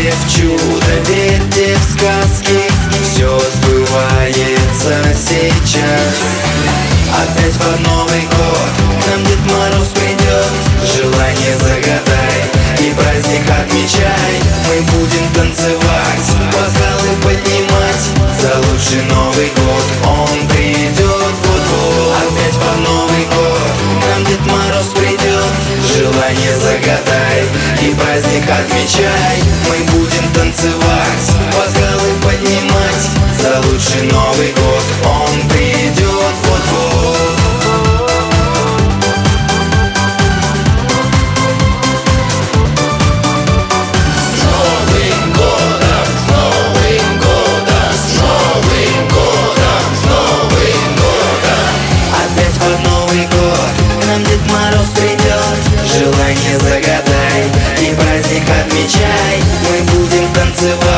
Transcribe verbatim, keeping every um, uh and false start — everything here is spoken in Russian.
верьте в чудо, верьте в сказки, все сбывается сейчас. Опять под Новый год к нам Дед Мороз придет, желание загадай и праздник отмечай. Мы будем танцевать, бокалы поднимать, за лучший Новый год он придет вот-вот. Опять под Новый год к нам Дед Мороз придет, желание загадай и праздник отмечай. Мы будем танцевать, бокалы поднимать, за лучший Новый год он придет вот-вот. Дед Мороз придет, желание загадай и праздник отмечай. Мы будем танцевать,